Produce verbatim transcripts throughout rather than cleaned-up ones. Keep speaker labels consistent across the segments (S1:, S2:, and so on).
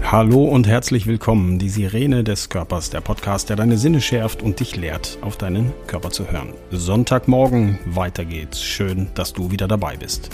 S1: Hallo und herzlich willkommen, die Sirene des Körpers, der Podcast, der deine Sinne schärft und dich lehrt, auf deinen Körper zu hören. Sonntagmorgen, weiter geht's. Schön, dass du wieder dabei bist.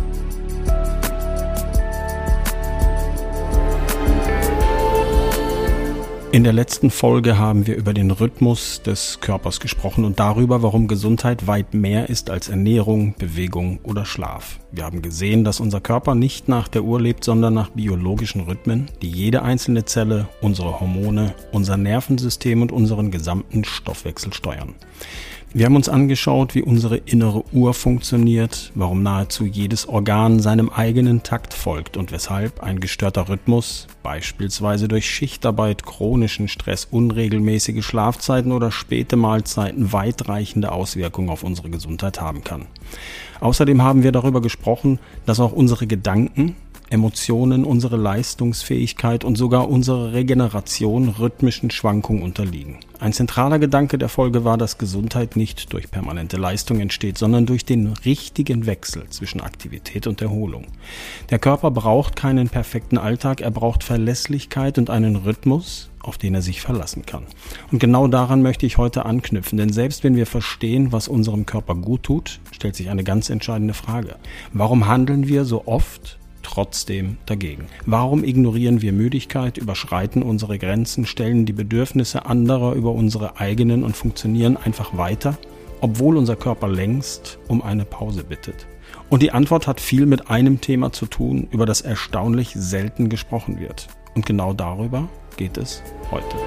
S1: In der letzten Folge haben wir über den Rhythmus des Körpers gesprochen und darüber, warum Gesundheit weit mehr ist als Ernährung, Bewegung oder Schlaf. Wir haben gesehen, dass unser Körper nicht nach der Uhr lebt, sondern nach biologischen Rhythmen, die jede einzelne Zelle, unsere Hormone, unser Nervensystem und unseren gesamten Stoffwechsel steuern. Wir haben uns angeschaut, wie unsere innere Uhr funktioniert, warum nahezu jedes Organ seinem eigenen Takt folgt und weshalb ein gestörter Rhythmus, beispielsweise durch Schichtarbeit, chronischen Stress, unregelmäßige Schlafzeiten oder späte Mahlzeiten weitreichende Auswirkungen auf unsere Gesundheit haben kann. Außerdem haben wir darüber gesprochen, dass auch unsere Gedanken, Emotionen, unsere Leistungsfähigkeit und sogar unsere Regeneration rhythmischen Schwankungen unterliegen. Ein zentraler Gedanke der Folge war, dass Gesundheit nicht durch permanente Leistung entsteht, sondern durch den richtigen Wechsel zwischen Aktivität und Erholung. Der Körper braucht keinen perfekten Alltag, er braucht Verlässlichkeit und einen Rhythmus, auf den er sich verlassen kann. Und genau daran möchte ich heute anknüpfen, denn selbst wenn wir verstehen, was unserem Körper gut tut, stellt sich eine ganz entscheidende Frage. Warum handeln wir so oft trotzdem dagegen? Warum ignorieren wir Müdigkeit, überschreiten unsere Grenzen, stellen die Bedürfnisse anderer über unsere eigenen und funktionieren einfach weiter, obwohl unser Körper längst um eine Pause bittet? Und die Antwort hat viel mit einem Thema zu tun, über das erstaunlich selten gesprochen wird. Und genau darüber geht es heute.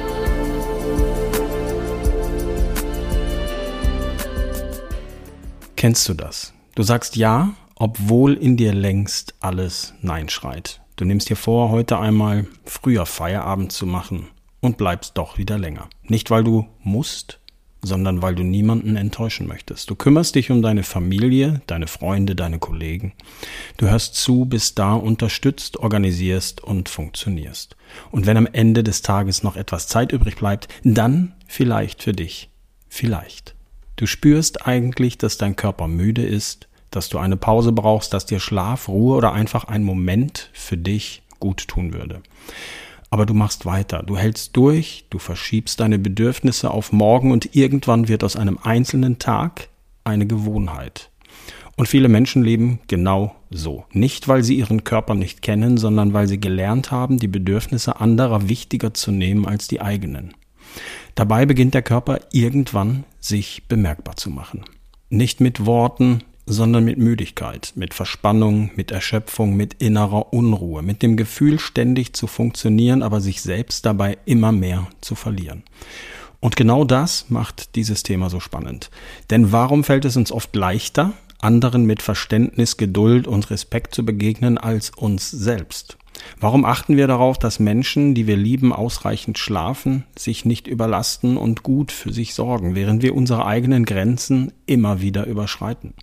S1: Kennst du das? Du sagst ja, obwohl in dir längst alles Nein schreit. Du nimmst dir vor, heute einmal früher Feierabend zu machen und bleibst doch wieder länger. Nicht, weil du musst, sondern weil du niemanden enttäuschen möchtest. Du kümmerst dich um deine Familie, deine Freunde, deine Kollegen. Du hörst zu, bist da, unterstützt, organisierst und funktionierst. Und wenn am Ende des Tages noch etwas Zeit übrig bleibt, dann vielleicht für dich. Vielleicht. Du spürst eigentlich, dass dein Körper müde ist, dass du eine Pause brauchst, dass dir Schlaf, Ruhe oder einfach ein Moment für dich gut tun würde. Aber du machst weiter, du hältst durch, du verschiebst deine Bedürfnisse auf morgen und irgendwann wird aus einem einzelnen Tag eine Gewohnheit. Und viele Menschen leben genau so. Nicht, weil sie ihren Körper nicht kennen, sondern weil sie gelernt haben, die Bedürfnisse anderer wichtiger zu nehmen als die eigenen. Dabei beginnt der Körper irgendwann sich bemerkbar zu machen. Nicht mit Worten, sondern mit Müdigkeit, mit Verspannung, mit Erschöpfung, mit innerer Unruhe, mit dem Gefühl, ständig zu funktionieren, aber sich selbst dabei immer mehr zu verlieren. Und genau das macht dieses Thema so spannend. Denn warum fällt es uns oft leichter, anderen mit Verständnis, Geduld und Respekt zu begegnen, als uns selbst? Warum achten wir darauf, dass Menschen, die wir lieben, ausreichend schlafen, sich nicht überlasten und gut für sich sorgen, während wir unsere eigenen Grenzen immer wieder überschreiten?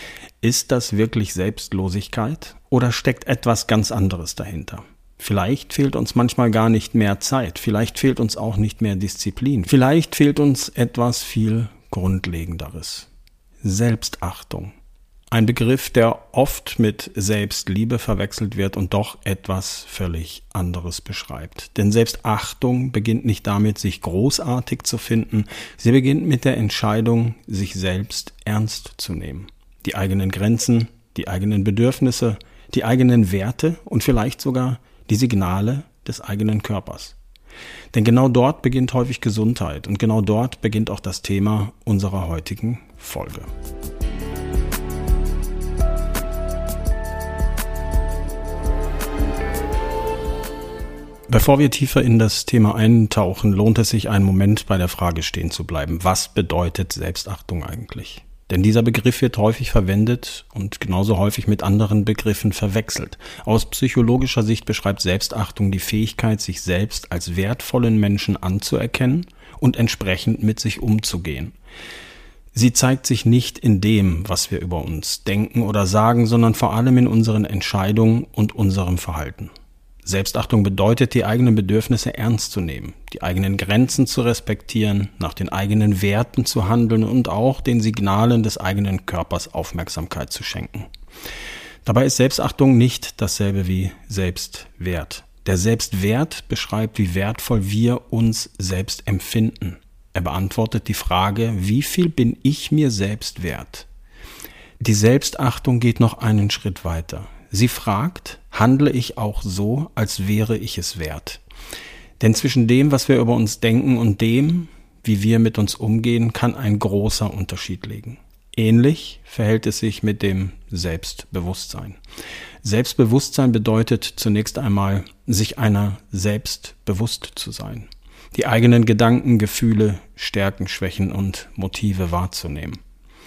S1: Ist das wirklich Selbstlosigkeit oder steckt etwas ganz anderes dahinter? Vielleicht fehlt uns manchmal gar nicht mehr Zeit, vielleicht fehlt uns auch nicht mehr Disziplin, vielleicht fehlt uns etwas viel Grundlegenderes. Selbstachtung. Ein Begriff, der oft mit Selbstliebe verwechselt wird und doch etwas völlig anderes beschreibt. Denn Selbstachtung beginnt nicht damit, sich großartig zu finden. Sie beginnt mit der Entscheidung, sich selbst ernst zu nehmen. Die eigenen Grenzen, die eigenen Bedürfnisse, die eigenen Werte und vielleicht sogar die Signale des eigenen Körpers. Denn genau dort beginnt häufig Gesundheit und genau dort beginnt auch das Thema unserer heutigen Folge. Bevor wir tiefer in das Thema eintauchen, lohnt es sich, einen Moment bei der Frage stehen zu bleiben. Was bedeutet Selbstachtung eigentlich? Denn dieser Begriff wird häufig verwendet und genauso häufig mit anderen Begriffen verwechselt. Aus psychologischer Sicht beschreibt Selbstachtung die Fähigkeit, sich selbst als wertvollen Menschen anzuerkennen und entsprechend mit sich umzugehen. Sie zeigt sich nicht in dem, was wir über uns denken oder sagen, sondern vor allem in unseren Entscheidungen und unserem Verhalten. Selbstachtung bedeutet, die eigenen Bedürfnisse ernst zu nehmen, die eigenen Grenzen zu respektieren, nach den eigenen Werten zu handeln und auch den Signalen des eigenen Körpers Aufmerksamkeit zu schenken. Dabei ist Selbstachtung nicht dasselbe wie Selbstwert. Der Selbstwert beschreibt, wie wertvoll wir uns selbst empfinden. Er beantwortet die Frage, wie viel bin ich mir selbst wert? Die Selbstachtung geht noch einen Schritt weiter. Sie fragt, handle ich auch so, als wäre ich es wert? Denn zwischen dem, was wir über uns denken und dem, wie wir mit uns umgehen, kann ein großer Unterschied liegen. Ähnlich verhält es sich mit dem Selbstbewusstsein. Selbstbewusstsein bedeutet zunächst einmal, sich einer selbst bewusst zu sein. Die eigenen Gedanken, Gefühle, Stärken, Schwächen und Motive wahrzunehmen.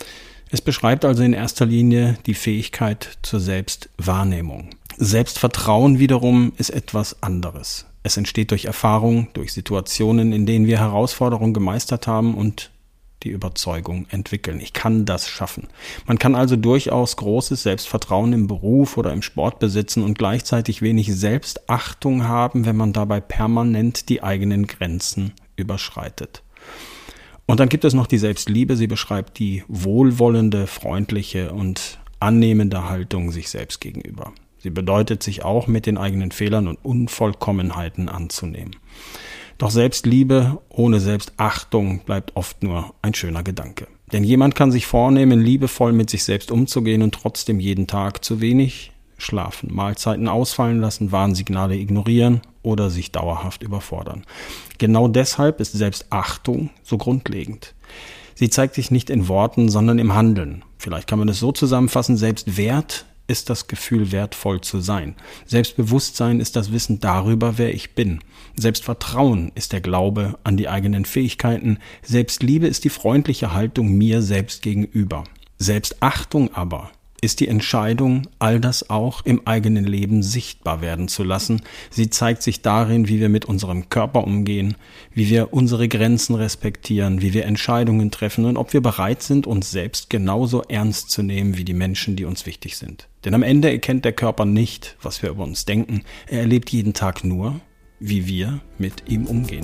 S1: Es beschreibt also in erster Linie die Fähigkeit zur Selbstwahrnehmung. Selbstvertrauen wiederum ist etwas anderes. Es entsteht durch Erfahrung, durch Situationen, in denen wir Herausforderungen gemeistert haben und die Überzeugung entwickeln. Ich kann das schaffen. Man kann also durchaus großes Selbstvertrauen im Beruf oder im Sport besitzen und gleichzeitig wenig Selbstachtung haben, wenn man dabei permanent die eigenen Grenzen überschreitet. Und dann gibt es noch die Selbstliebe. Sie beschreibt die wohlwollende, freundliche und annehmende Haltung sich selbst gegenüber. Sie bedeutet, sich auch mit den eigenen Fehlern und Unvollkommenheiten anzunehmen. Doch Selbstliebe ohne Selbstachtung bleibt oft nur ein schöner Gedanke. Denn jemand kann sich vornehmen, liebevoll mit sich selbst umzugehen und trotzdem jeden Tag zu wenig schlafen, Mahlzeiten ausfallen lassen, Warnsignale ignorieren oder sich dauerhaft überfordern. Genau deshalb ist Selbstachtung so grundlegend. Sie zeigt sich nicht in Worten, sondern im Handeln. Vielleicht kann man es so zusammenfassen, Selbstwert ist das Gefühl, wertvoll zu sein. Selbstbewusstsein ist das Wissen darüber, wer ich bin. Selbstvertrauen ist der Glaube an die eigenen Fähigkeiten. Selbstliebe ist die freundliche Haltung mir selbst gegenüber. Selbstachtung aber ist die Entscheidung, all das auch im eigenen Leben sichtbar werden zu lassen. Sie zeigt sich darin, wie wir mit unserem Körper umgehen, wie wir unsere Grenzen respektieren, wie wir Entscheidungen treffen und ob wir bereit sind, uns selbst genauso ernst zu nehmen wie die Menschen, die uns wichtig sind. Denn am Ende erkennt der Körper nicht, was wir über uns denken. Er erlebt jeden Tag nur, wie wir mit ihm umgehen.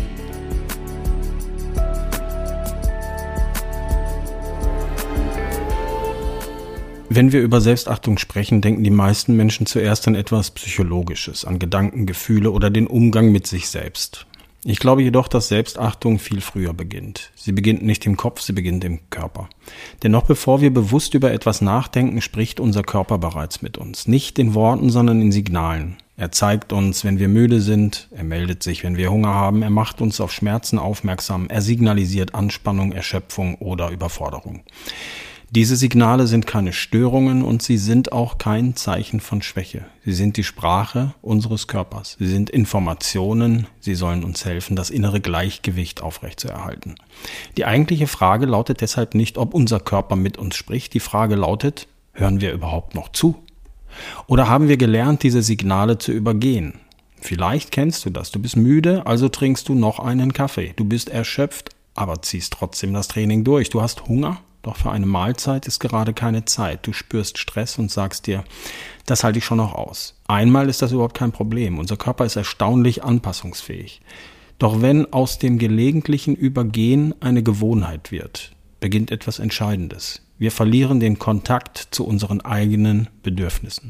S1: Wenn wir über Selbstachtung sprechen, denken die meisten Menschen zuerst an etwas Psychologisches, an Gedanken, Gefühle oder den Umgang mit sich selbst. Ich glaube jedoch, dass Selbstachtung viel früher beginnt. Sie beginnt nicht im Kopf, sie beginnt im Körper. Denn noch bevor wir bewusst über etwas nachdenken, spricht unser Körper bereits mit uns. Nicht in Worten, sondern in Signalen. Er zeigt uns, wenn wir müde sind, er meldet sich, wenn wir Hunger haben, er macht uns auf Schmerzen aufmerksam, er signalisiert Anspannung, Erschöpfung oder Überforderung. Diese Signale sind keine Störungen und sie sind auch kein Zeichen von Schwäche. Sie sind die Sprache unseres Körpers. Sie sind Informationen, sie sollen uns helfen, das innere Gleichgewicht aufrechtzuerhalten. Die eigentliche Frage lautet deshalb nicht, ob unser Körper mit uns spricht. Die Frage lautet, hören wir überhaupt noch zu? Oder haben wir gelernt, diese Signale zu übergehen? Vielleicht kennst du das. Du bist müde, also trinkst du noch einen Kaffee. Du bist erschöpft, aber ziehst trotzdem das Training durch. Du hast Hunger? Doch für eine Mahlzeit ist gerade keine Zeit. Du spürst Stress und sagst dir, das halte ich schon noch aus. Einmal ist das überhaupt kein Problem. Unser Körper ist erstaunlich anpassungsfähig. Doch wenn aus dem gelegentlichen Übergehen eine Gewohnheit wird, beginnt etwas Entscheidendes. Wir verlieren den Kontakt zu unseren eigenen Bedürfnissen.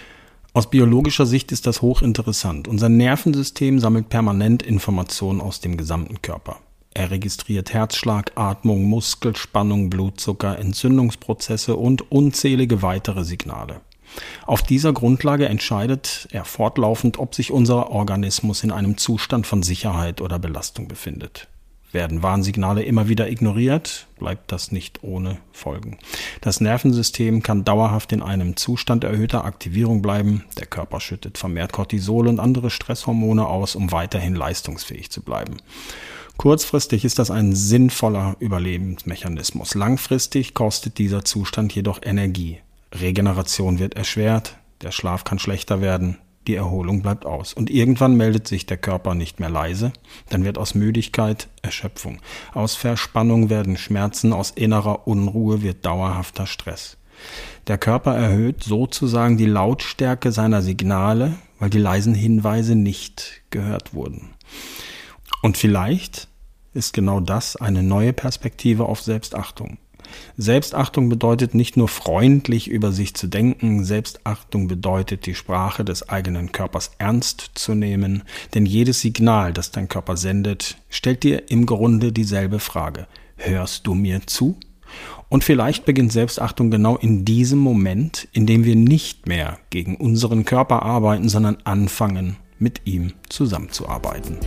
S1: Aus biologischer Sicht ist das hochinteressant. Unser Nervensystem sammelt permanent Informationen aus dem gesamten Körper. Er registriert Herzschlag, Atmung, Muskelspannung, Blutzucker, Entzündungsprozesse und unzählige weitere Signale. Auf dieser Grundlage entscheidet er fortlaufend, ob sich unser Organismus in einem Zustand von Sicherheit oder Belastung befindet. Werden Warnsignale immer wieder ignoriert, bleibt das nicht ohne Folgen. Das Nervensystem kann dauerhaft in einem Zustand erhöhter Aktivierung bleiben. Der Körper schüttet vermehrt Cortisol und andere Stresshormone aus, um weiterhin leistungsfähig zu bleiben. Kurzfristig ist das ein sinnvoller Überlebensmechanismus. Langfristig kostet dieser Zustand jedoch Energie. Regeneration wird erschwert, der Schlaf kann schlechter werden, die Erholung bleibt aus. Und irgendwann meldet sich der Körper nicht mehr leise, dann wird aus Müdigkeit Erschöpfung. Aus Verspannung werden Schmerzen, aus innerer Unruhe wird dauerhafter Stress. Der Körper erhöht sozusagen die Lautstärke seiner Signale, weil die leisen Hinweise nicht gehört wurden. Und vielleicht ist genau das eine neue Perspektive auf Selbstachtung. Selbstachtung bedeutet nicht nur freundlich über sich zu denken, Selbstachtung bedeutet, die Sprache des eigenen Körpers ernst zu nehmen, denn jedes Signal, das dein Körper sendet, stellt dir im Grunde dieselbe Frage: Hörst du mir zu? Und vielleicht beginnt Selbstachtung genau in diesem Moment, in dem wir nicht mehr gegen unseren Körper arbeiten, sondern anfangen, mit ihm zusammenzuarbeiten.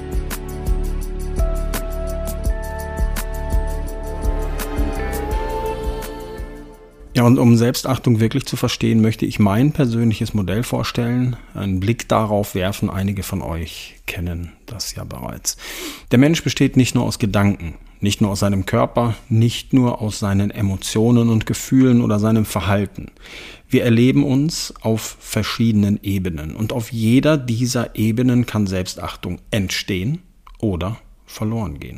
S1: Ja, und um Selbstachtung wirklich zu verstehen, möchte ich mein persönliches Modell vorstellen. Einen Blick darauf werfen, einige von euch kennen das ja bereits. Der Mensch besteht nicht nur aus Gedanken, nicht nur aus seinem Körper, nicht nur aus seinen Emotionen und Gefühlen oder seinem Verhalten. Wir erleben uns auf verschiedenen Ebenen und auf jeder dieser Ebenen kann Selbstachtung entstehen oder verloren gehen.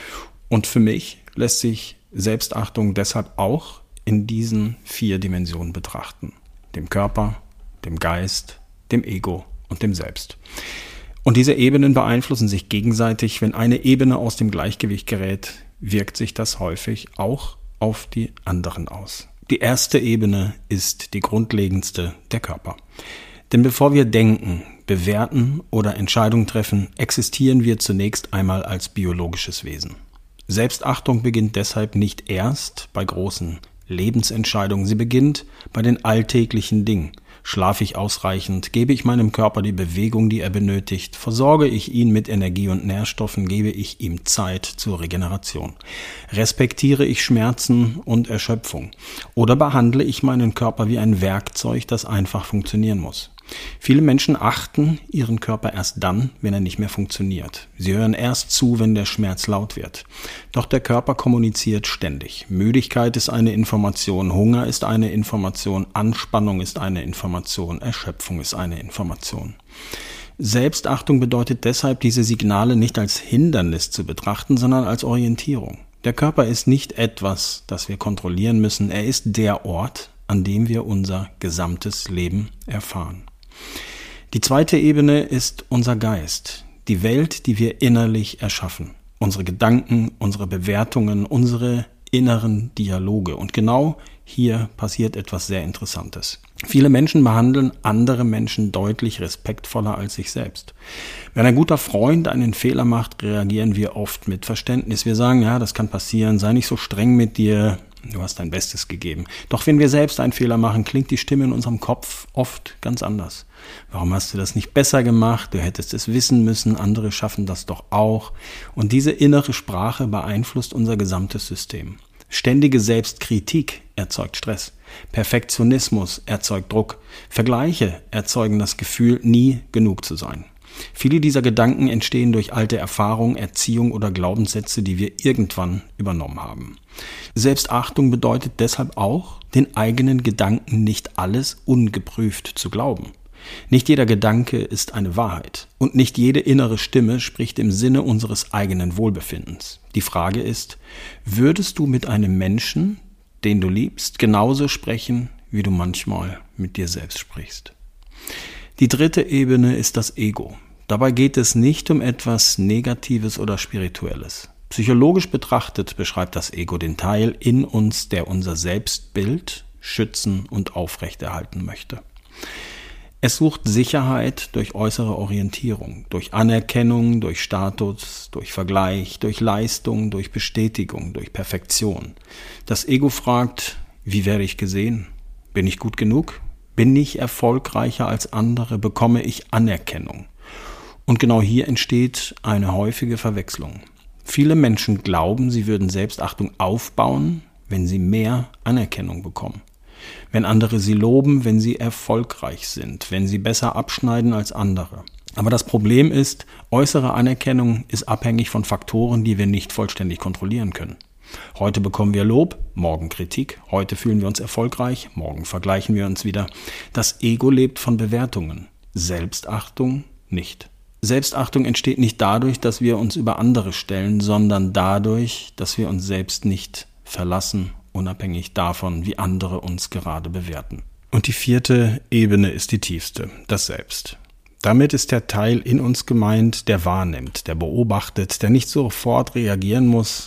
S1: Und für mich lässt sich Selbstachtung deshalb auch in diesen vier Dimensionen betrachten: dem Körper, dem Geist, dem Ego und dem Selbst. Und diese Ebenen beeinflussen sich gegenseitig. Wenn eine Ebene aus dem Gleichgewicht gerät, wirkt sich das häufig auch auf die anderen aus. Die erste Ebene ist die grundlegendste, der Körper. Denn bevor wir denken, bewerten oder Entscheidungen treffen, existieren wir zunächst einmal als biologisches Wesen. Selbstachtung beginnt deshalb nicht erst bei großen Lebensentscheidungen. Sie beginnt bei den alltäglichen Dingen. Schlafe ich ausreichend? Gebe ich meinem Körper die Bewegung, die er benötigt? Versorge ich ihn mit Energie und Nährstoffen? Gebe ich ihm Zeit zur Regeneration? Respektiere ich Schmerzen und Erschöpfung? Oder behandle ich meinen Körper wie ein Werkzeug, das einfach funktionieren muss? Viele Menschen achten ihren Körper erst dann, wenn er nicht mehr funktioniert. Sie hören erst zu, wenn der Schmerz laut wird. Doch der Körper kommuniziert ständig. Müdigkeit ist eine Information, Hunger ist eine Information, Anspannung ist eine Information, Erschöpfung ist eine Information. Selbstachtung bedeutet deshalb, diese Signale nicht als Hindernis zu betrachten, sondern als Orientierung. Der Körper ist nicht etwas, das wir kontrollieren müssen. Er ist der Ort, an dem wir unser gesamtes Leben erfahren. Die zweite Ebene ist unser Geist, die Welt, die wir innerlich erschaffen. Unsere Gedanken, unsere Bewertungen, unsere inneren Dialoge. Und genau hier passiert etwas sehr Interessantes. Viele Menschen behandeln andere Menschen deutlich respektvoller als sich selbst. Wenn ein guter Freund einen Fehler macht, reagieren wir oft mit Verständnis. Wir sagen, ja, das kann passieren, sei nicht so streng mit dir. Du hast dein Bestes gegeben. Doch wenn wir selbst einen Fehler machen, klingt die Stimme in unserem Kopf oft ganz anders. Warum hast du das nicht besser gemacht? Du hättest es wissen müssen. Andere schaffen das doch auch. Und diese innere Sprache beeinflusst unser gesamtes System. Ständige Selbstkritik erzeugt Stress. Perfektionismus erzeugt Druck. Vergleiche erzeugen das Gefühl, nie genug zu sein. Viele dieser Gedanken entstehen durch alte Erfahrungen, Erziehung oder Glaubenssätze, die wir irgendwann übernommen haben. Selbstachtung bedeutet deshalb auch, den eigenen Gedanken nicht alles ungeprüft zu glauben. Nicht jeder Gedanke ist eine Wahrheit und nicht jede innere Stimme spricht im Sinne unseres eigenen Wohlbefindens. Die Frage ist, würdest du mit einem Menschen, den du liebst, genauso sprechen, wie du manchmal mit dir selbst sprichst? Die dritte Ebene ist das Ego. Dabei geht es nicht um etwas Negatives oder Spirituelles. Psychologisch betrachtet beschreibt das Ego den Teil in uns, der unser Selbstbild schützen und aufrechterhalten möchte. Es sucht Sicherheit durch äußere Orientierung, durch Anerkennung, durch Status, durch Vergleich, durch Leistung, durch Bestätigung, durch Perfektion. Das Ego fragt, wie werde ich gesehen? Bin ich gut genug? Bin ich erfolgreicher als andere? Bekomme ich Anerkennung? Und genau hier entsteht eine häufige Verwechslung. Viele Menschen glauben, sie würden Selbstachtung aufbauen, wenn sie mehr Anerkennung bekommen. Wenn andere sie loben, wenn sie erfolgreich sind, wenn sie besser abschneiden als andere. Aber das Problem ist, äußere Anerkennung ist abhängig von Faktoren, die wir nicht vollständig kontrollieren können. Heute bekommen wir Lob, morgen Kritik. Heute fühlen wir uns erfolgreich, morgen vergleichen wir uns wieder. Das Ego lebt von Bewertungen, Selbstachtung nicht. Selbstachtung entsteht nicht dadurch, dass wir uns über andere stellen, sondern dadurch, dass wir uns selbst nicht verlassen, unabhängig davon, wie andere uns gerade bewerten. Und die vierte Ebene ist die tiefste, das Selbst. Damit ist der Teil in uns gemeint, der wahrnimmt, der beobachtet, der nicht sofort reagieren muss,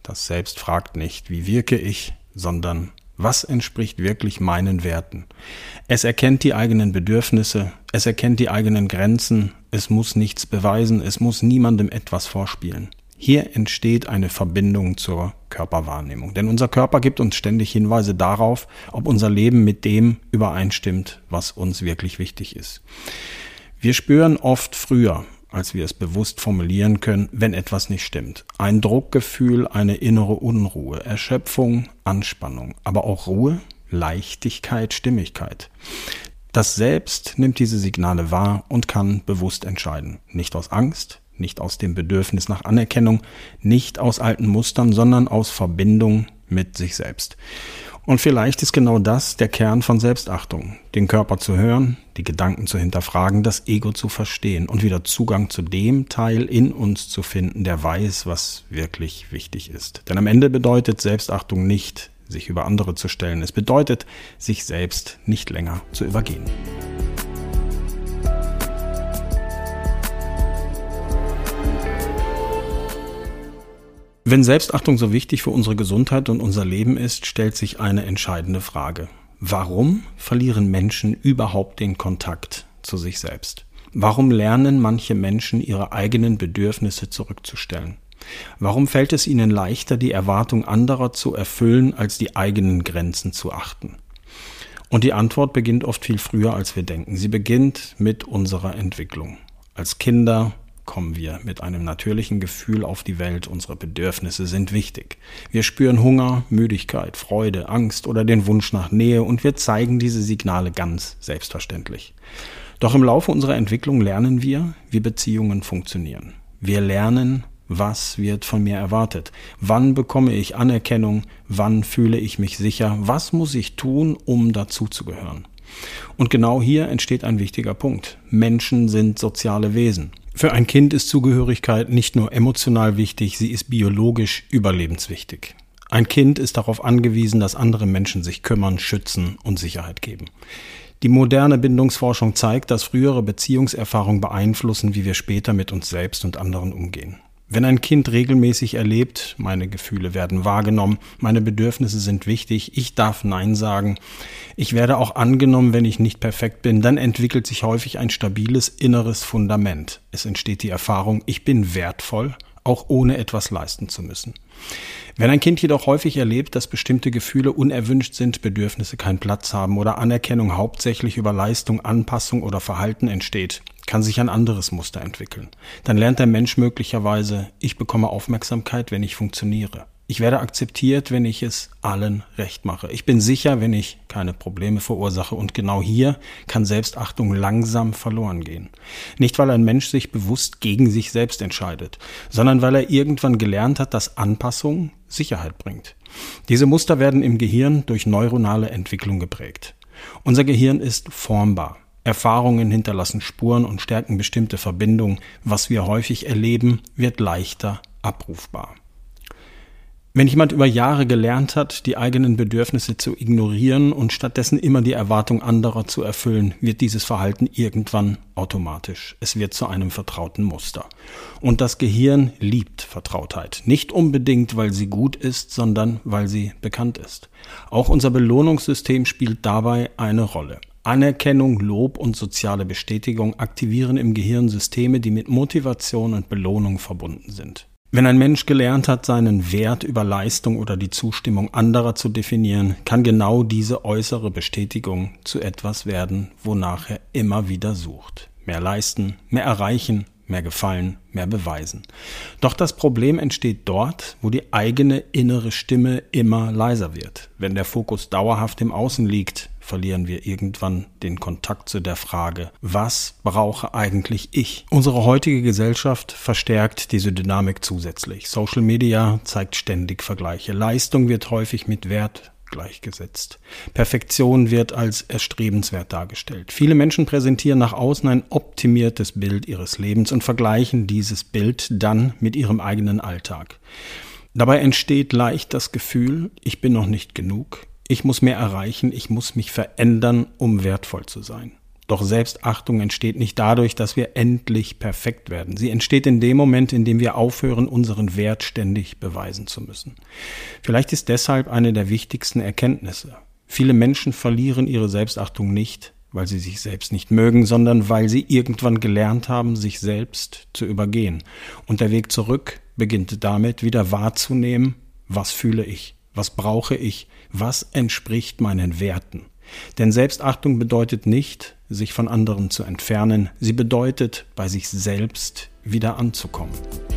S1: Das Selbst fragt nicht, wie wirke ich, sondern was entspricht wirklich meinen Werten. Es erkennt die eigenen Bedürfnisse, es erkennt die eigenen Grenzen, es muss nichts beweisen, es muss niemandem etwas vorspielen. Hier entsteht eine Verbindung zur Körperwahrnehmung, denn unser Körper gibt uns ständig Hinweise darauf, ob unser Leben mit dem übereinstimmt, was uns wirklich wichtig ist. Wir spüren oft früher, als wir es bewusst formulieren können, wenn etwas nicht stimmt. Ein Druckgefühl, eine innere Unruhe, Erschöpfung, Anspannung, aber auch Ruhe, Leichtigkeit, Stimmigkeit. Das Selbst nimmt diese Signale wahr und kann bewusst entscheiden. Nicht aus Angst, nicht aus dem Bedürfnis nach Anerkennung, nicht aus alten Mustern, sondern aus Verbindung mit sich selbst. Und vielleicht ist genau das der Kern von Selbstachtung, den Körper zu hören, die Gedanken zu hinterfragen, das Ego zu verstehen und wieder Zugang zu dem Teil in uns zu finden, der weiß, was wirklich wichtig ist. Denn am Ende bedeutet Selbstachtung nicht, sich über andere zu stellen. Es bedeutet, sich selbst nicht länger zu übergehen. Wenn Selbstachtung so wichtig für unsere Gesundheit und unser Leben ist, stellt sich eine entscheidende Frage. Warum verlieren Menschen überhaupt den Kontakt zu sich selbst? Warum lernen manche Menschen, ihre eigenen Bedürfnisse zurückzustellen? Warum fällt es ihnen leichter, die Erwartung anderer zu erfüllen, als die eigenen Grenzen zu achten? Und die Antwort beginnt oft viel früher, als wir denken. Sie beginnt mit unserer Entwicklung. Als Kinder kommen wir mit einem natürlichen Gefühl auf die Welt. Unsere Bedürfnisse sind wichtig. Wir spüren Hunger, Müdigkeit, Freude, Angst oder den Wunsch nach Nähe und wir zeigen diese Signale ganz selbstverständlich. Doch im Laufe unserer Entwicklung lernen wir, wie Beziehungen funktionieren. Wir lernen, was wird von mir erwartet? Wann bekomme ich Anerkennung? Wann fühle ich mich sicher? Was muss ich tun, um dazuzugehören? Und genau hier entsteht ein wichtiger Punkt. Menschen sind soziale Wesen. Für ein Kind ist Zugehörigkeit nicht nur emotional wichtig, sie ist biologisch überlebenswichtig. Ein Kind ist darauf angewiesen, dass andere Menschen sich kümmern, schützen und Sicherheit geben. Die moderne Bindungsforschung zeigt, dass frühere Beziehungserfahrungen beeinflussen, wie wir später mit uns selbst und anderen umgehen. Wenn ein Kind regelmäßig erlebt, meine Gefühle werden wahrgenommen, meine Bedürfnisse sind wichtig, ich darf Nein sagen, ich werde auch angenommen, wenn ich nicht perfekt bin, dann entwickelt sich häufig ein stabiles inneres Fundament. Es entsteht die Erfahrung, ich bin wertvoll, auch ohne etwas leisten zu müssen. Wenn ein Kind jedoch häufig erlebt, dass bestimmte Gefühle unerwünscht sind, Bedürfnisse keinen Platz haben oder Anerkennung hauptsächlich über Leistung, Anpassung oder Verhalten entsteht, kann sich ein anderes Muster entwickeln. Dann lernt der Mensch möglicherweise, ich bekomme Aufmerksamkeit, wenn ich funktioniere. Ich werde akzeptiert, wenn ich es allen recht mache. Ich bin sicher, wenn ich keine Probleme verursache. Und genau hier kann Selbstachtung langsam verloren gehen. Nicht, weil ein Mensch sich bewusst gegen sich selbst entscheidet, sondern weil er irgendwann gelernt hat, dass Anpassung Sicherheit bringt. Diese Muster werden im Gehirn durch neuronale Entwicklung geprägt. Unser Gehirn ist formbar. Erfahrungen hinterlassen Spuren und stärken bestimmte Verbindungen. Was wir häufig erleben, wird leichter abrufbar. Wenn jemand über Jahre gelernt hat, die eigenen Bedürfnisse zu ignorieren und stattdessen immer die Erwartung anderer zu erfüllen, wird dieses Verhalten irgendwann automatisch. Es wird zu einem vertrauten Muster. Und das Gehirn liebt Vertrautheit. Nicht unbedingt, weil sie gut ist, sondern weil sie bekannt ist. Auch unser Belohnungssystem spielt dabei eine Rolle. Anerkennung, Lob und soziale Bestätigung aktivieren im Gehirn Systeme, die mit Motivation und Belohnung verbunden sind. Wenn ein Mensch gelernt hat, seinen Wert über Leistung oder die Zustimmung anderer zu definieren, kann genau diese äußere Bestätigung zu etwas werden, wonach er immer wieder sucht. Mehr leisten, mehr erreichen, mehr gefallen, mehr beweisen. Doch das Problem entsteht dort, wo die eigene innere Stimme immer leiser wird. Wenn der Fokus dauerhaft im Außen liegt, verlieren wir irgendwann den Kontakt zu der Frage, was brauche eigentlich ich? Unsere heutige Gesellschaft verstärkt diese Dynamik zusätzlich. Social Media zeigt ständig Vergleiche. Leistung wird häufig mit Wert gleichgesetzt. Perfektion wird als erstrebenswert dargestellt. Viele Menschen präsentieren nach außen ein optimiertes Bild ihres Lebens und vergleichen dieses Bild dann mit ihrem eigenen Alltag. Dabei entsteht leicht das Gefühl, ich bin noch nicht genug. Ich muss mehr erreichen, ich muss mich verändern, um wertvoll zu sein. Doch Selbstachtung entsteht nicht dadurch, dass wir endlich perfekt werden. Sie entsteht in dem Moment, in dem wir aufhören, unseren Wert ständig beweisen zu müssen. Vielleicht ist deshalb eine der wichtigsten Erkenntnisse: Viele Menschen verlieren ihre Selbstachtung nicht, weil sie sich selbst nicht mögen, sondern weil sie irgendwann gelernt haben, sich selbst zu übergehen. Und der Weg zurück beginnt damit, wieder wahrzunehmen, was fühle ich, was brauche ich, was entspricht meinen Werten. Denn Selbstachtung bedeutet nicht, sich von anderen zu entfernen. Sie bedeutet, bei sich selbst wieder anzukommen.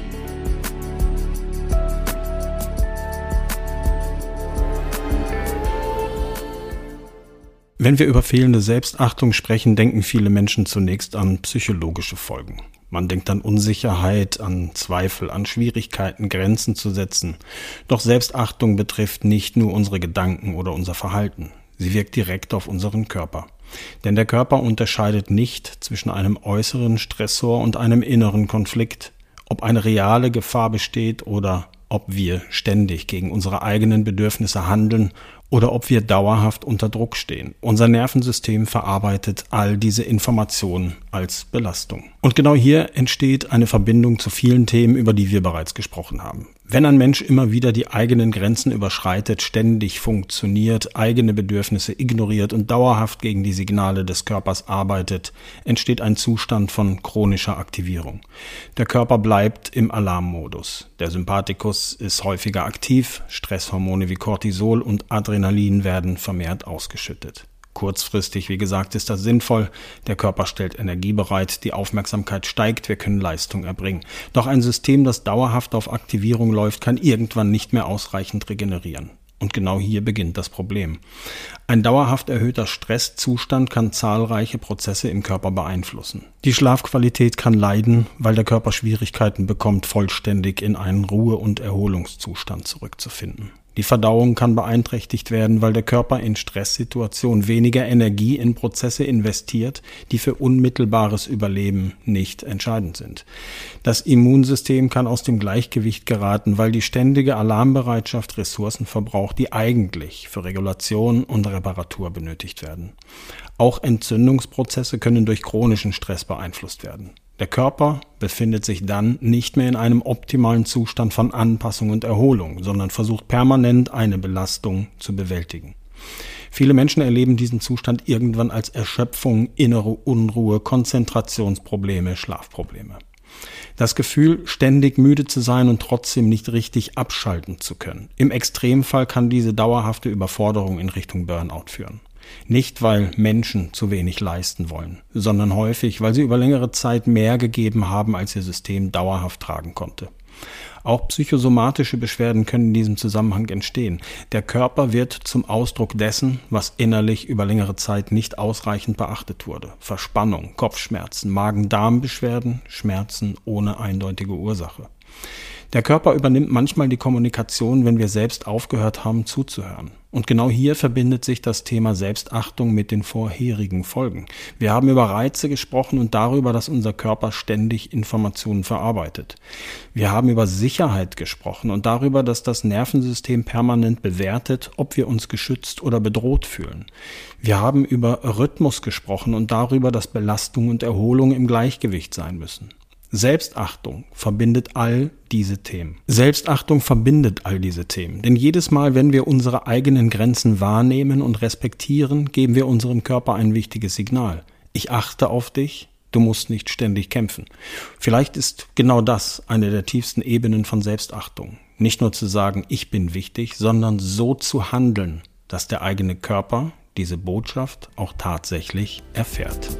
S1: Wenn wir über fehlende Selbstachtung sprechen, denken viele Menschen zunächst an psychologische Folgen. Man denkt an Unsicherheit, an Zweifel, an Schwierigkeiten, Grenzen zu setzen. Doch Selbstachtung betrifft nicht nur unsere Gedanken oder unser Verhalten. Sie wirkt direkt auf unseren Körper. Denn der Körper unterscheidet nicht zwischen einem äußeren Stressor und einem inneren Konflikt, ob eine reale Gefahr besteht oder ob wir ständig gegen unsere eigenen Bedürfnisse handeln oder ob wir dauerhaft unter Druck stehen. Unser Nervensystem verarbeitet all diese Informationen als Belastung. Und genau hier entsteht eine Verbindung zu vielen Themen, über die wir bereits gesprochen haben. Wenn ein Mensch immer wieder die eigenen Grenzen überschreitet, ständig funktioniert, eigene Bedürfnisse ignoriert und dauerhaft gegen die Signale des Körpers arbeitet, entsteht ein Zustand von chronischer Aktivierung. Der Körper bleibt im Alarmmodus. Der Sympathikus ist häufiger aktiv, Stresshormone wie Cortisol und Adrenalin werden vermehrt ausgeschüttet. Kurzfristig, wie gesagt, ist das sinnvoll. Der Körper stellt Energie bereit, die Aufmerksamkeit steigt, wir können Leistung erbringen. Doch ein System, das dauerhaft auf Aktivierung läuft, kann irgendwann nicht mehr ausreichend regenerieren. Und genau hier beginnt das Problem. Ein dauerhaft erhöhter Stresszustand kann zahlreiche Prozesse im Körper beeinflussen. Die Schlafqualität kann leiden, weil der Körper Schwierigkeiten bekommt, vollständig in einen Ruhe- und Erholungszustand zurückzufinden. Die Verdauung kann beeinträchtigt werden, weil der Körper in Stresssituationen weniger Energie in Prozesse investiert, die für unmittelbares Überleben nicht entscheidend sind. Das Immunsystem kann aus dem Gleichgewicht geraten, weil die ständige Alarmbereitschaft Ressourcen verbraucht, die eigentlich für Regulation und Reparatur benötigt werden. Auch Entzündungsprozesse können durch chronischen Stress beeinflusst werden. Der Körper befindet sich dann nicht mehr in einem optimalen Zustand von Anpassung und Erholung, sondern versucht permanent eine Belastung zu bewältigen. Viele Menschen erleben diesen Zustand irgendwann als Erschöpfung, innere Unruhe, Konzentrationsprobleme, Schlafprobleme. Das Gefühl, ständig müde zu sein und trotzdem nicht richtig abschalten zu können. Im Extremfall kann diese dauerhafte Überforderung in Richtung Burnout führen. Nicht, weil Menschen zu wenig leisten wollen, sondern häufig, weil sie über längere Zeit mehr gegeben haben, als ihr System dauerhaft tragen konnte. Auch psychosomatische Beschwerden können in diesem Zusammenhang entstehen. Der Körper wird zum Ausdruck dessen, was innerlich über längere Zeit nicht ausreichend beachtet wurde. Verspannung, Kopfschmerzen, Magen-Darm-Beschwerden, Schmerzen ohne eindeutige Ursache. Der Körper übernimmt manchmal die Kommunikation, wenn wir selbst aufgehört haben zuzuhören. Und genau hier verbindet sich das Thema Selbstachtung mit den vorherigen Folgen. Wir haben über Reize gesprochen und darüber, dass unser Körper ständig Informationen verarbeitet. Wir haben über Sicherheit gesprochen und darüber, dass das Nervensystem permanent bewertet, ob wir uns geschützt oder bedroht fühlen. Wir haben über Rhythmus gesprochen und darüber, dass Belastung und Erholung im Gleichgewicht sein müssen. Selbstachtung verbindet all diese Themen. Selbstachtung verbindet all diese Themen. Denn jedes Mal, wenn wir unsere eigenen Grenzen wahrnehmen und respektieren, geben wir unserem Körper ein wichtiges Signal. Ich achte auf dich, du musst nicht ständig kämpfen. Vielleicht ist genau das eine der tiefsten Ebenen von Selbstachtung. Nicht nur zu sagen, ich bin wichtig, sondern so zu handeln, dass der eigene Körper diese Botschaft auch tatsächlich erfährt.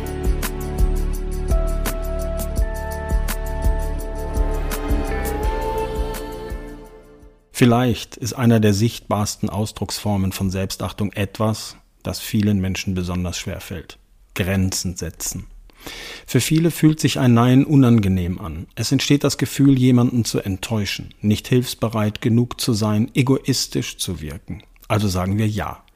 S1: Vielleicht ist einer der sichtbarsten Ausdrucksformen von Selbstachtung etwas, das vielen Menschen besonders schwer fällt: Grenzen setzen. Für viele fühlt sich ein Nein unangenehm an. Es entsteht das Gefühl, jemanden zu enttäuschen, nicht hilfsbereit genug zu sein, egoistisch zu wirken. Also sagen wir Ja.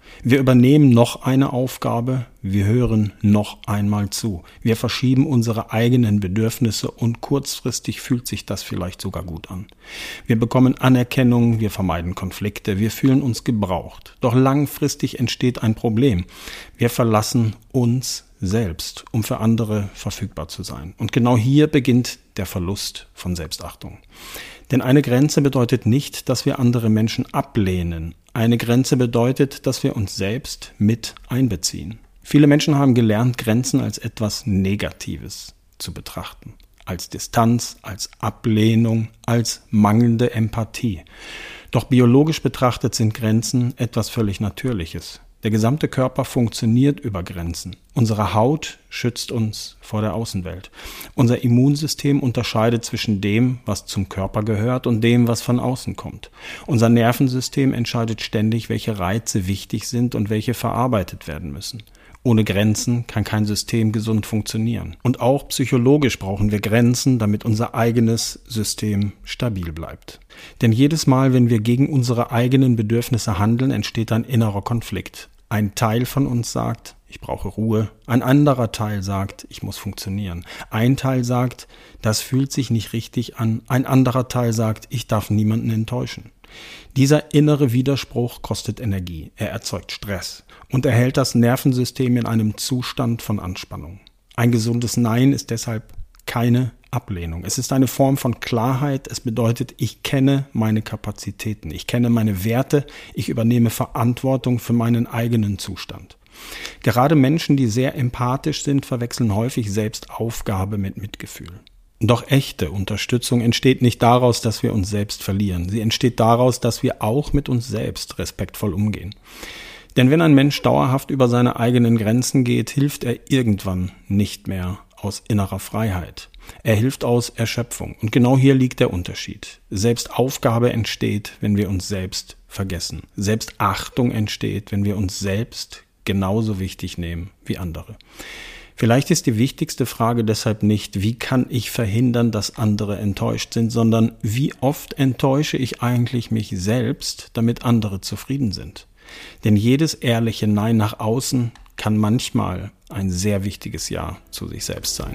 S1: Wir übernehmen noch eine Aufgabe, wir hören noch einmal zu. Wir verschieben unsere eigenen Bedürfnisse und kurzfristig fühlt sich das vielleicht sogar gut an. Wir bekommen Anerkennung, wir vermeiden Konflikte, wir fühlen uns gebraucht. Doch langfristig entsteht ein Problem. Wir verlassen uns selbst, um für andere verfügbar zu sein. Und genau hier beginnt der Verlust von Selbstachtung. Denn eine Grenze bedeutet nicht, dass wir andere Menschen ablehnen. Eine Grenze bedeutet, dass wir uns selbst mit einbeziehen. Viele Menschen haben gelernt, Grenzen als etwas Negatives zu betrachten. Als Distanz, als Ablehnung, als mangelnde Empathie. Doch biologisch betrachtet sind Grenzen etwas völlig Natürliches. Der gesamte Körper funktioniert über Grenzen. Unsere Haut schützt uns vor der Außenwelt. Unser Immunsystem unterscheidet zwischen dem, was zum Körper gehört und dem, was von außen kommt. Unser Nervensystem entscheidet ständig, welche Reize wichtig sind und welche verarbeitet werden müssen. Ohne Grenzen kann kein System gesund funktionieren. Und auch psychologisch brauchen wir Grenzen, damit unser eigenes System stabil bleibt. Denn jedes Mal, wenn wir gegen unsere eigenen Bedürfnisse handeln, entsteht ein innerer Konflikt. Ein Teil von uns sagt, ich brauche Ruhe. Ein anderer Teil sagt, ich muss funktionieren. Ein Teil sagt, das fühlt sich nicht richtig an. Ein anderer Teil sagt, ich darf niemanden enttäuschen. Dieser innere Widerspruch kostet Energie. Er erzeugt Stress und erhält das Nervensystem in einem Zustand von Anspannung. Ein gesundes Nein ist deshalb keine Ablehnung. Es ist eine Form von Klarheit. Es bedeutet, ich kenne meine Kapazitäten, ich kenne meine Werte, ich übernehme Verantwortung für meinen eigenen Zustand. Gerade Menschen, die sehr empathisch sind, verwechseln häufig selbst Aufgabe mit Mitgefühl. Doch echte Unterstützung entsteht nicht daraus, dass wir uns selbst verlieren. Sie entsteht daraus, dass wir auch mit uns selbst respektvoll umgehen. Denn wenn ein Mensch dauerhaft über seine eigenen Grenzen geht, hilft er irgendwann nicht mehr aus innerer Freiheit. Er hilft aus Erschöpfung. Und genau hier liegt der Unterschied. Selbstaufgabe entsteht, wenn wir uns selbst vergessen. Selbstachtung entsteht, wenn wir uns selbst genauso wichtig nehmen wie andere. Vielleicht ist die wichtigste Frage deshalb nicht, wie kann ich verhindern, dass andere enttäuscht sind, sondern wie oft enttäusche ich eigentlich mich selbst, damit andere zufrieden sind. Denn jedes ehrliche Nein nach außen kann manchmal ein sehr wichtiges Ja zu sich selbst sein.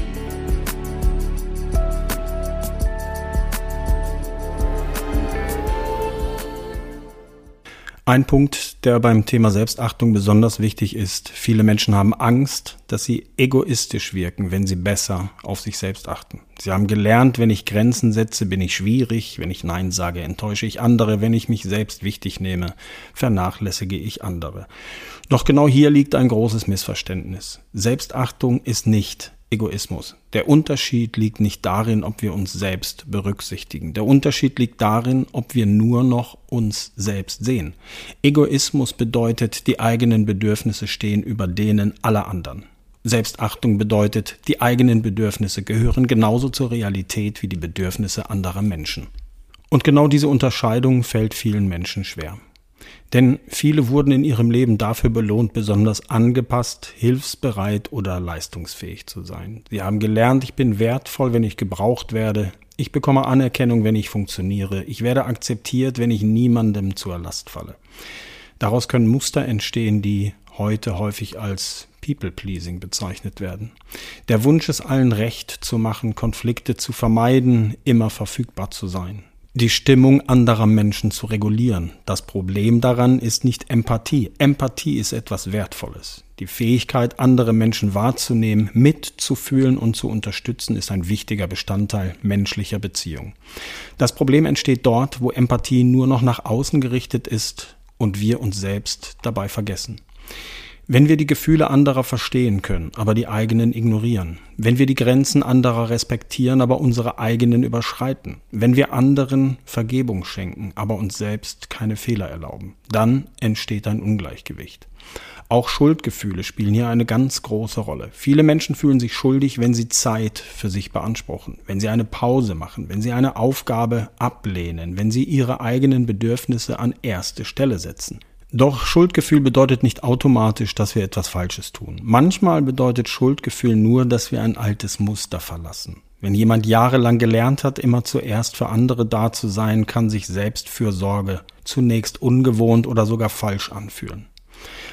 S1: Ein Punkt, der beim Thema Selbstachtung besonders wichtig ist: Viele Menschen haben Angst, dass sie egoistisch wirken, wenn sie besser auf sich selbst achten. Sie haben gelernt, wenn ich Grenzen setze, bin ich schwierig, wenn ich Nein sage, enttäusche ich andere, wenn ich mich selbst wichtig nehme, vernachlässige ich andere. Doch genau hier liegt ein großes Missverständnis. Selbstachtung ist nicht Egoismus. Der Unterschied liegt nicht darin, ob wir uns selbst berücksichtigen. Der Unterschied liegt darin, ob wir nur noch uns selbst sehen. Egoismus bedeutet, die eigenen Bedürfnisse stehen über denen aller anderen. Selbstachtung bedeutet, die eigenen Bedürfnisse gehören genauso zur Realität wie die Bedürfnisse anderer Menschen. Und genau diese Unterscheidung fällt vielen Menschen schwer. Denn viele wurden in ihrem Leben dafür belohnt, besonders angepasst, hilfsbereit oder leistungsfähig zu sein. Sie haben gelernt, ich bin wertvoll, wenn ich gebraucht werde. Ich bekomme Anerkennung, wenn ich funktioniere. Ich werde akzeptiert, wenn ich niemandem zur Last falle. Daraus können Muster entstehen, die heute häufig als People-Pleasing bezeichnet werden. Der Wunsch, es allen recht zu machen, Konflikte zu vermeiden, immer verfügbar zu sein. Die Stimmung anderer Menschen zu regulieren. Das Problem daran ist nicht Empathie. Empathie ist etwas Wertvolles. Die Fähigkeit, andere Menschen wahrzunehmen, mitzufühlen und zu unterstützen, ist ein wichtiger Bestandteil menschlicher Beziehungen. Das Problem entsteht dort, wo Empathie nur noch nach außen gerichtet ist und wir uns selbst dabei vergessen. Wenn wir die Gefühle anderer verstehen können, aber die eigenen ignorieren, wenn wir die Grenzen anderer respektieren, aber unsere eigenen überschreiten, wenn wir anderen Vergebung schenken, aber uns selbst keine Fehler erlauben, dann entsteht ein Ungleichgewicht. Auch Schuldgefühle spielen hier eine ganz große Rolle. Viele Menschen fühlen sich schuldig, wenn sie Zeit für sich beanspruchen, wenn sie eine Pause machen, wenn sie eine Aufgabe ablehnen, wenn sie ihre eigenen Bedürfnisse an erste Stelle setzen. Doch Schuldgefühl bedeutet nicht automatisch, dass wir etwas Falsches tun. Manchmal bedeutet Schuldgefühl nur, dass wir ein altes Muster verlassen. Wenn jemand jahrelang gelernt hat, immer zuerst für andere da zu sein, kann sich Selbstfürsorge zunächst ungewohnt oder sogar falsch anfühlen.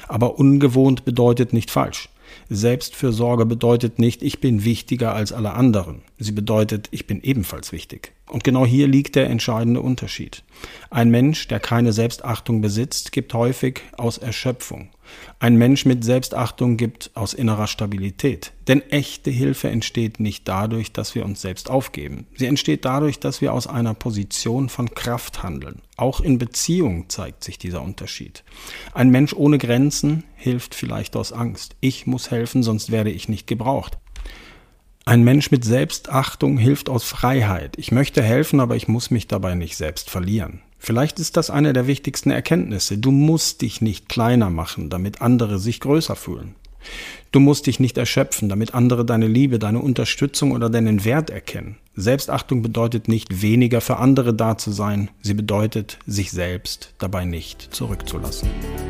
S1: Aber ungewohnt bedeutet nicht falsch. Selbstfürsorge bedeutet nicht, ich bin wichtiger als alle anderen. Sie bedeutet, ich bin ebenfalls wichtig. Und genau hier liegt der entscheidende Unterschied. Ein Mensch, der keine Selbstachtung besitzt, gibt häufig aus Erschöpfung. Ein Mensch mit Selbstachtung gibt aus innerer Stabilität. Denn echte Hilfe entsteht nicht dadurch, dass wir uns selbst aufgeben. Sie entsteht dadurch, dass wir aus einer Position von Kraft handeln. Auch in Beziehungen zeigt sich dieser Unterschied. Ein Mensch ohne Grenzen hilft vielleicht aus Angst. Ich muss helfen, sonst werde ich nicht gebraucht. Ein Mensch mit Selbstachtung hilft aus Freiheit. Ich möchte helfen, aber ich muss mich dabei nicht selbst verlieren. Vielleicht ist das eine der wichtigsten Erkenntnisse. Du musst dich nicht kleiner machen, damit andere sich größer fühlen. Du musst dich nicht erschöpfen, damit andere deine Liebe, deine Unterstützung oder deinen Wert erkennen. Selbstachtung bedeutet nicht, weniger für andere da zu sein. Sie bedeutet, sich selbst dabei nicht zurückzulassen.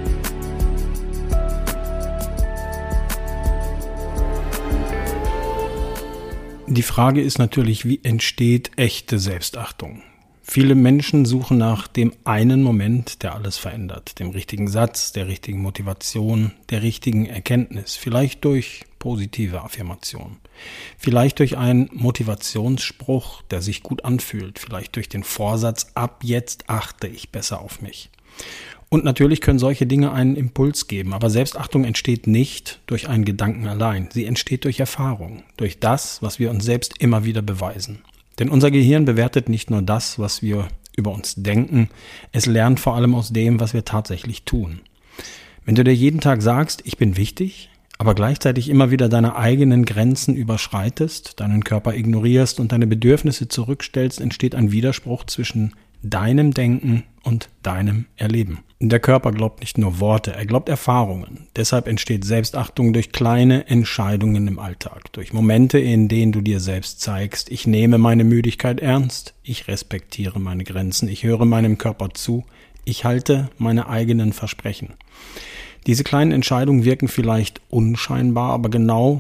S1: Die Frage ist natürlich, wie entsteht echte Selbstachtung? Viele Menschen suchen nach dem einen Moment, der alles verändert. Dem richtigen Satz, der richtigen Motivation, der richtigen Erkenntnis. Vielleicht durch positive Affirmation. Vielleicht durch einen Motivationsspruch, der sich gut anfühlt. Vielleicht durch den Vorsatz, ab jetzt achte ich besser auf mich. Und natürlich können solche Dinge einen Impuls geben, aber Selbstachtung entsteht nicht durch einen Gedanken allein. Sie entsteht durch Erfahrung, durch das, was wir uns selbst immer wieder beweisen. Denn unser Gehirn bewertet nicht nur das, was wir über uns denken, es lernt vor allem aus dem, was wir tatsächlich tun. Wenn du dir jeden Tag sagst, ich bin wichtig, aber gleichzeitig immer wieder deine eigenen Grenzen überschreitest, deinen Körper ignorierst und deine Bedürfnisse zurückstellst, entsteht ein Widerspruch zwischen deinem Denken und deinem Erleben. Der Körper glaubt nicht nur Worte, er glaubt Erfahrungen. Deshalb entsteht Selbstachtung durch kleine Entscheidungen im Alltag, durch Momente, in denen du dir selbst zeigst, ich nehme meine Müdigkeit ernst, ich respektiere meine Grenzen, ich höre meinem Körper zu, ich halte meine eigenen Versprechen. Diese kleinen Entscheidungen wirken vielleicht unscheinbar, aber genau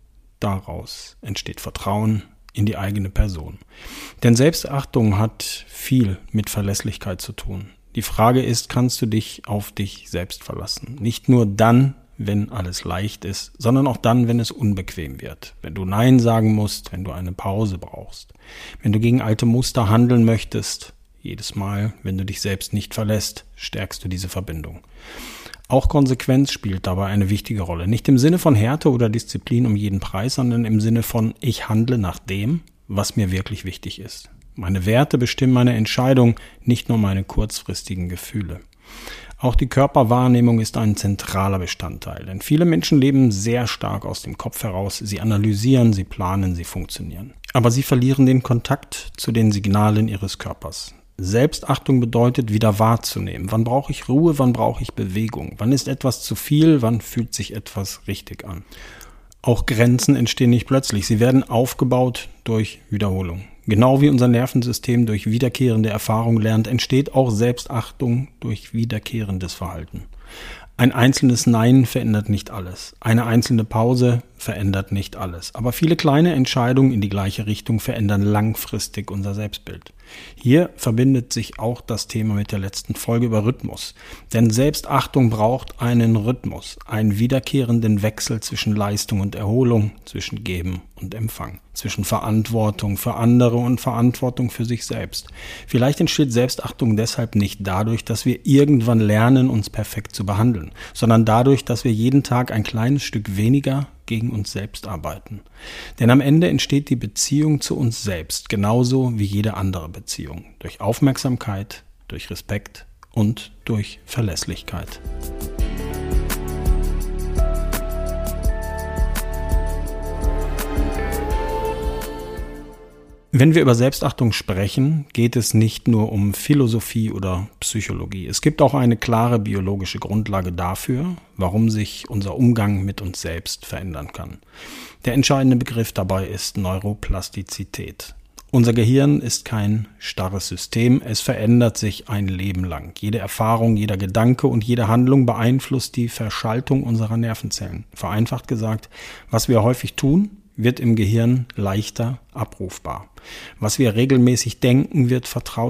S1: daraus entsteht Vertrauen in die eigene Person. Denn Selbstachtung hat viel mit Verlässlichkeit zu tun. Die Frage ist, kannst du dich auf dich selbst verlassen? Nicht nur dann, wenn alles leicht ist, sondern auch dann, wenn es unbequem wird. Wenn du Nein sagen musst, wenn du eine Pause brauchst. Wenn du gegen alte Muster handeln möchtest. Jedes Mal, wenn du dich selbst nicht verlässt, stärkst du diese Verbindung. Auch Konsequenz spielt dabei eine wichtige Rolle. Nicht im Sinne von Härte oder Disziplin um jeden Preis, sondern im Sinne von, ich handle nach dem, was mir wirklich wichtig ist. Meine Werte bestimmen meine Entscheidung, nicht nur meine kurzfristigen Gefühle. Auch die Körperwahrnehmung ist ein zentraler Bestandteil, denn viele Menschen leben sehr stark aus dem Kopf heraus. Sie analysieren, sie planen, sie funktionieren. Aber sie verlieren den Kontakt zu den Signalen ihres Körpers. Selbstachtung bedeutet, wieder wahrzunehmen. Wann brauche ich Ruhe, wann brauche ich Bewegung? Wann ist etwas zu viel, wann fühlt sich etwas richtig an? Auch Grenzen entstehen nicht plötzlich. Sie werden aufgebaut durch Wiederholung. Genau wie unser Nervensystem durch wiederkehrende Erfahrung lernt, entsteht auch Selbstachtung durch wiederkehrendes Verhalten. Ein einzelnes Nein verändert nicht alles. Eine einzelne Pause verändert nicht alles. Aber viele kleine Entscheidungen in die gleiche Richtung verändern langfristig unser Selbstbild. Hier verbindet sich auch das Thema mit der letzten Folge über Rhythmus. Denn Selbstachtung braucht einen Rhythmus, einen wiederkehrenden Wechsel zwischen Leistung und Erholung, zwischen Geben und Empfang, zwischen Verantwortung für andere und Verantwortung für sich selbst. Vielleicht entsteht Selbstachtung deshalb nicht dadurch, dass wir irgendwann lernen, uns perfekt zu behandeln, sondern dadurch, dass wir jeden Tag ein kleines Stück weniger gegen uns selbst arbeiten. Denn am Ende entsteht die Beziehung zu uns selbst, genauso wie jede andere Beziehung, durch Aufmerksamkeit, durch Respekt und durch Verlässlichkeit. Wenn wir über Selbstachtung sprechen, geht es nicht nur um Philosophie oder Psychologie. Es gibt auch eine klare biologische Grundlage dafür, warum sich unser Umgang mit uns selbst verändern kann. Der entscheidende Begriff dabei ist Neuroplastizität. Unser Gehirn ist kein starres System, es verändert sich ein Leben lang. Jede Erfahrung, jeder Gedanke und jede Handlung beeinflusst die Verschaltung unserer Nervenzellen. Vereinfacht gesagt, was wir häufig tun, wird im Gehirn leichter abrufbar. Was wir regelmäßig denken, wird vertrauter.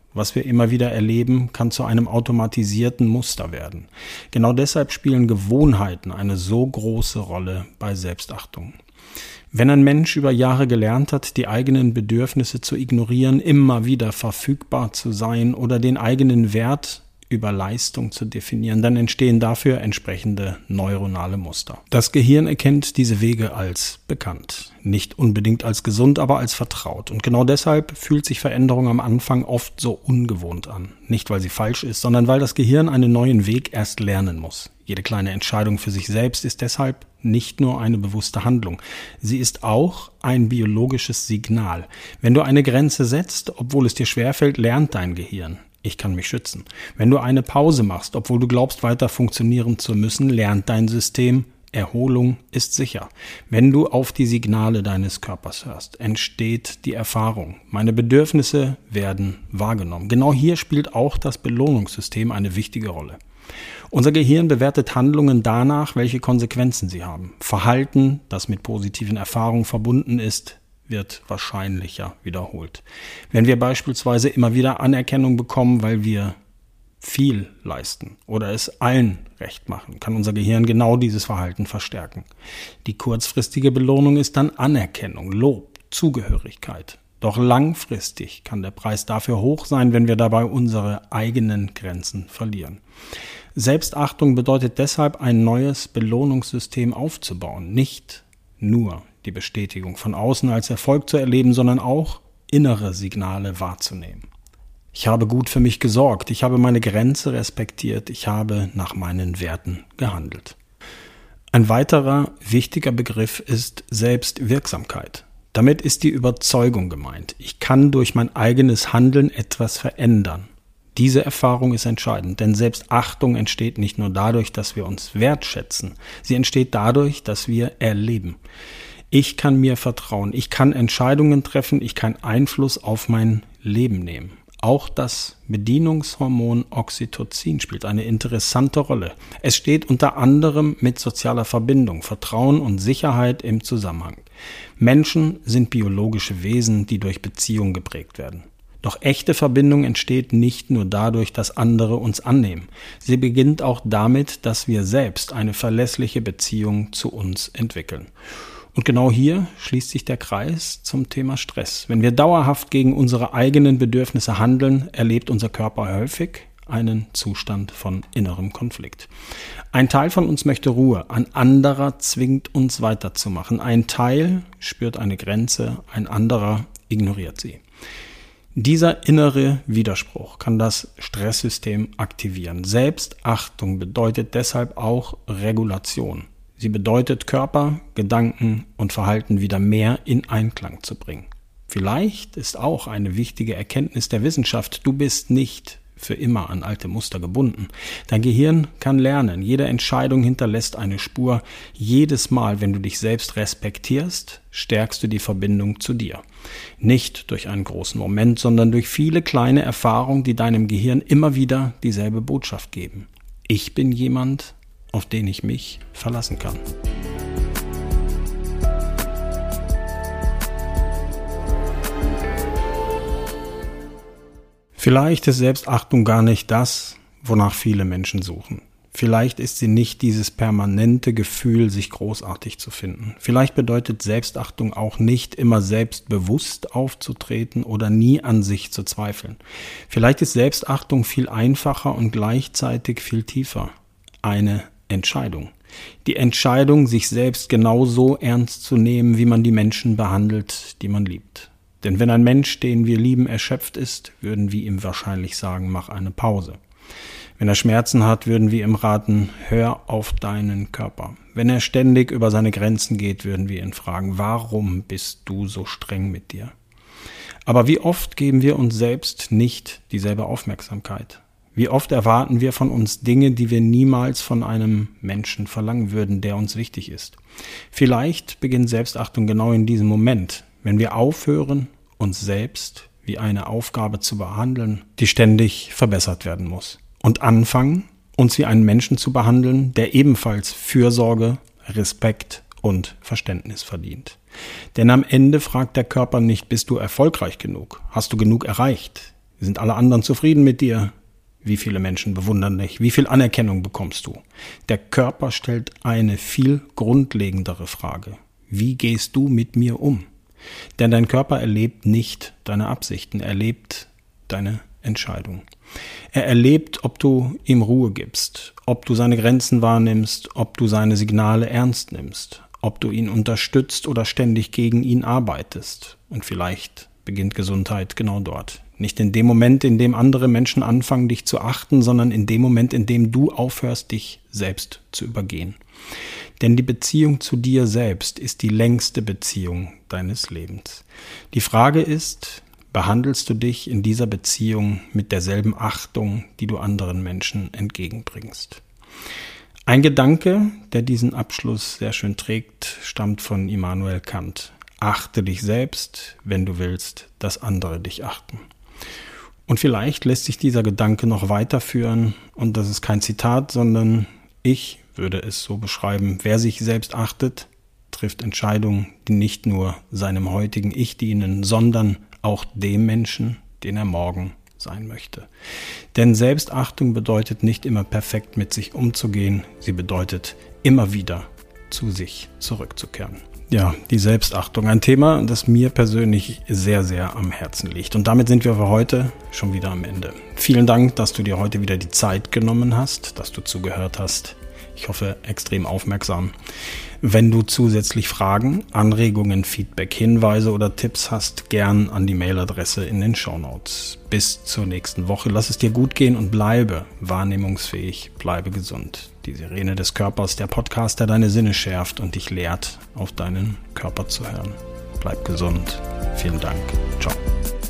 S1: Was wir immer wieder erleben, kann zu einem automatisierten Muster werden. Genau deshalb spielen Gewohnheiten eine so große Rolle bei Selbstachtung. Wenn ein Mensch über Jahre gelernt hat, die eigenen Bedürfnisse zu ignorieren, immer wieder verfügbar zu sein oder den eigenen Wert über Leistung zu definieren, dann entstehen dafür entsprechende neuronale Muster. Das Gehirn erkennt diese Wege als bekannt, nicht unbedingt als gesund, aber als vertraut. Und genau deshalb fühlt sich Veränderung am Anfang oft so ungewohnt an. Nicht, weil sie falsch ist, sondern weil das Gehirn einen neuen Weg erst lernen muss. Jede kleine Entscheidung für sich selbst ist deshalb nicht nur eine bewusste Handlung. Sie ist auch ein biologisches Signal. Wenn du eine Grenze setzt, obwohl es dir schwerfällt, lernt dein Gehirn: Ich kann mich schützen. Wenn du eine Pause machst, obwohl du glaubst, weiter funktionieren zu müssen, lernt dein System: Erholung ist sicher. Wenn du auf die Signale deines Körpers hörst, entsteht die Erfahrung: Meine Bedürfnisse werden wahrgenommen. Genau hier spielt auch das Belohnungssystem eine wichtige Rolle. Unser Gehirn bewertet Handlungen danach, welche Konsequenzen sie haben. Verhalten, das mit positiven Erfahrungen verbunden ist, wird wahrscheinlicher wiederholt. Wenn wir beispielsweise immer wieder Anerkennung bekommen, weil wir viel leisten oder es allen recht machen, kann unser Gehirn genau dieses Verhalten verstärken. Die kurzfristige Belohnung ist dann Anerkennung, Lob, Zugehörigkeit. Doch langfristig kann der Preis dafür hoch sein, wenn wir dabei unsere eigenen Grenzen verlieren. Selbstachtung bedeutet deshalb, ein neues Belohnungssystem aufzubauen, nicht nur die Bestätigung von außen als Erfolg zu erleben, sondern auch innere Signale wahrzunehmen. Ich habe gut für mich gesorgt, ich habe meine Grenze respektiert, ich habe nach meinen Werten gehandelt. Ein weiterer wichtiger Begriff ist Selbstwirksamkeit. Damit ist die Überzeugung gemeint: Ich kann durch mein eigenes Handeln etwas verändern. Diese Erfahrung ist entscheidend, denn Selbstachtung entsteht nicht nur dadurch, dass wir uns wertschätzen, sie entsteht dadurch, dass wir erleben. Ich kann mir vertrauen, ich kann Entscheidungen treffen, ich kann Einfluss auf mein Leben nehmen. Auch das Bedienungshormon Oxytocin spielt eine interessante Rolle. Es steht unter anderem mit sozialer Verbindung, Vertrauen und Sicherheit im Zusammenhang. Menschen sind biologische Wesen, die durch Beziehung geprägt werden. Doch echte Verbindung entsteht nicht nur dadurch, dass andere uns annehmen. Sie beginnt auch damit, dass wir selbst eine verlässliche Beziehung zu uns entwickeln. Und genau hier schließt sich der Kreis zum Thema Stress. Wenn wir dauerhaft gegen unsere eigenen Bedürfnisse handeln, erlebt unser Körper häufig einen Zustand von innerem Konflikt. Ein Teil von uns möchte Ruhe, ein anderer zwingt uns weiterzumachen. Ein Teil spürt eine Grenze, ein anderer ignoriert sie. Dieser innere Widerspruch kann das Stresssystem aktivieren. Selbstachtung bedeutet deshalb auch Regulation. Sie bedeutet, Körper, Gedanken und Verhalten wieder mehr in Einklang zu bringen. Vielleicht ist auch eine wichtige Erkenntnis der Wissenschaft: Du bist nicht für immer an alte Muster gebunden. Dein Gehirn kann lernen. Jede Entscheidung hinterlässt eine Spur. Jedes Mal, wenn du dich selbst respektierst, stärkst du die Verbindung zu dir. Nicht durch einen großen Moment, sondern durch viele kleine Erfahrungen, die deinem Gehirn immer wieder dieselbe Botschaft geben: Ich bin jemand, auf den ich mich verlassen kann. Vielleicht ist Selbstachtung gar nicht das, wonach viele Menschen suchen. Vielleicht ist sie nicht dieses permanente Gefühl, sich großartig zu finden. Vielleicht bedeutet Selbstachtung auch nicht, immer selbstbewusst aufzutreten oder nie an sich zu zweifeln. Vielleicht ist Selbstachtung viel einfacher und gleichzeitig viel tiefer. Eine Entscheidung. Die Entscheidung, sich selbst genauso ernst zu nehmen, wie man die Menschen behandelt, die man liebt. Denn wenn ein Mensch, den wir lieben, erschöpft ist, würden wir ihm wahrscheinlich sagen: Mach eine Pause. Wenn er Schmerzen hat, würden wir ihm raten: Hör auf deinen Körper. Wenn er ständig über seine Grenzen geht, würden wir ihn fragen: Warum bist du so streng mit dir? Aber wie oft geben wir uns selbst nicht dieselbe Aufmerksamkeit? Wie oft erwarten wir von uns Dinge, die wir niemals von einem Menschen verlangen würden, der uns wichtig ist? Vielleicht beginnt Selbstachtung genau in diesem Moment, wenn wir aufhören, uns selbst wie eine Aufgabe zu behandeln, die ständig verbessert werden muss. Und anfangen, uns wie einen Menschen zu behandeln, der ebenfalls Fürsorge, Respekt und Verständnis verdient. Denn am Ende fragt der Körper nicht: Bist du erfolgreich genug? Hast du genug erreicht? Sind alle anderen zufrieden mit dir? Wie viele Menschen bewundern dich? Wie viel Anerkennung bekommst du? Der Körper stellt eine viel grundlegendere Frage. Wie gehst du mit mir um? Denn dein Körper erlebt nicht deine Absichten, er erlebt deine Entscheidung. Er erlebt, ob du ihm Ruhe gibst, ob du seine Grenzen wahrnimmst, ob du seine Signale ernst nimmst, ob du ihn unterstützt oder ständig gegen ihn arbeitest. Und vielleicht beginnt Gesundheit genau dort. Nicht in dem Moment, in dem andere Menschen anfangen, dich zu achten, sondern in dem Moment, in dem du aufhörst, dich selbst zu übergehen. Denn die Beziehung zu dir selbst ist die längste Beziehung deines Lebens. Die Frage ist, behandelst du dich in dieser Beziehung mit derselben Achtung, die du anderen Menschen entgegenbringst? Ein Gedanke, der diesen Abschluss sehr schön trägt, stammt von Immanuel Kant. Achte dich selbst, wenn du willst, dass andere dich achten. Und vielleicht lässt sich dieser Gedanke noch weiterführen, und das ist kein Zitat, sondern ich würde es so beschreiben: Wer sich selbst achtet, trifft Entscheidungen, die nicht nur seinem heutigen Ich dienen, sondern auch dem Menschen, den er morgen sein möchte. Denn Selbstachtung bedeutet nicht immer perfekt mit sich umzugehen, sie bedeutet immer wieder zu sich zurückzukehren. Ja, die Selbstachtung, ein Thema, das mir persönlich sehr, sehr am Herzen liegt. Und damit sind wir für heute schon wieder am Ende. Vielen Dank, dass du dir heute wieder die Zeit genommen hast, dass du zugehört hast. Ich hoffe, extrem aufmerksam. Wenn du zusätzlich Fragen, Anregungen, Feedback, Hinweise oder Tipps hast, gern an die Mailadresse in den Shownotes. Bis zur nächsten Woche. Lass es dir gut gehen und bleibe wahrnehmungsfähig, bleibe gesund. Die Sirene des Körpers, der Podcast, der deine Sinne schärft und dich lehrt, auf deinen Körper zu hören. Bleib gesund. Vielen Dank. Ciao.